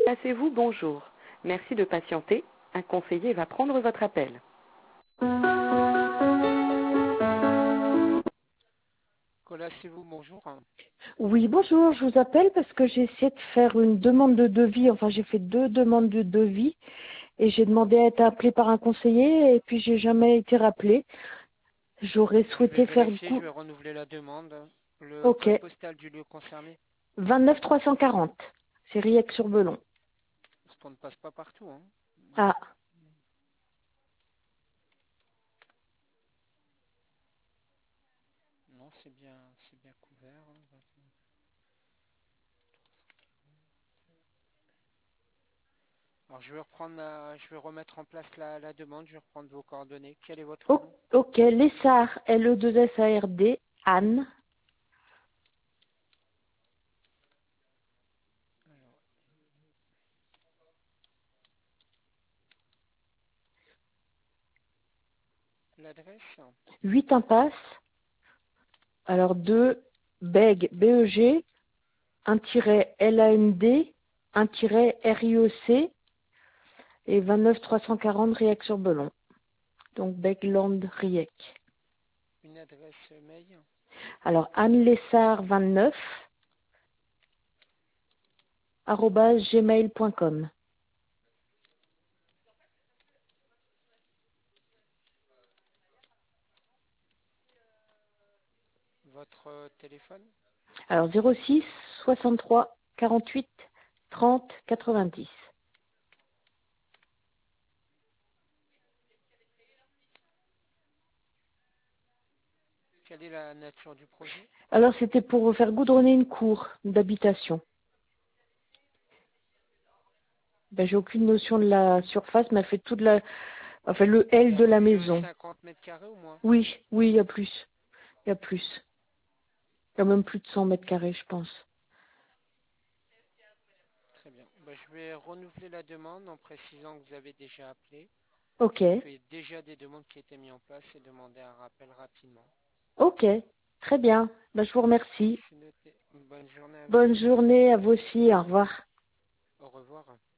Passez-vous bonjour. Merci de patienter. Un conseiller va prendre votre appel. Colas, c'est vous, bonjour. Oui, bonjour, je vous appelle parce que j'ai essayé de faire une demande de devis, enfin j'ai fait 2 demandes de devis et j'ai demandé à être appelée par un conseiller et puis j'ai jamais été rappelée. J'aurais Je vais souhaité faire vérifier, je coup. vais renouveler la demande. Le Ok, code postal du lieu concerné, 29 340, c'est Riec-sur-Belon. parce qu'on ne passe pas partout. Hein. Ah, Non, c'est bien couvert. Alors je vais remettre en place la demande. Je vais reprendre vos coordonnées. Quel est votre nom? ok, Lessard, L-E-2-S-A-R-D, Anne, Alors, l'adresse? 8 impasse, alors 2, Beg, B-E-G, 1-L-A-N-D, 1-RIEC et 29 340 Riec-sur-Belon. Donc Begland Riec. Une adresse mail? Alors Anne Lessard 29 @gmail.com. Votre téléphone? Alors 06 63 48 30 90. Quelle est la nature du projet? Alors c'était pour faire goudronner une cour d'habitation. Ben, j'ai aucune notion de la surface, mais elle fait toute la, enfin le Il y L a de la plus de maison. 50 mètres carrés ou moins? Oui, oui, il y a plus. Il y a plus. Il y a même plus de 100 mètres carrés, je pense. Très bien. Bah, je vais renouveler la demande en précisant que vous avez déjà appelé, Ok, qu'il y a déjà des demandes qui étaient mises en place et demander un rappel rapidement. ok, très bien. Ben, je vous remercie. C'est noté. Bonne journée à vous. Bonne journée à vous aussi. Au revoir. Au revoir.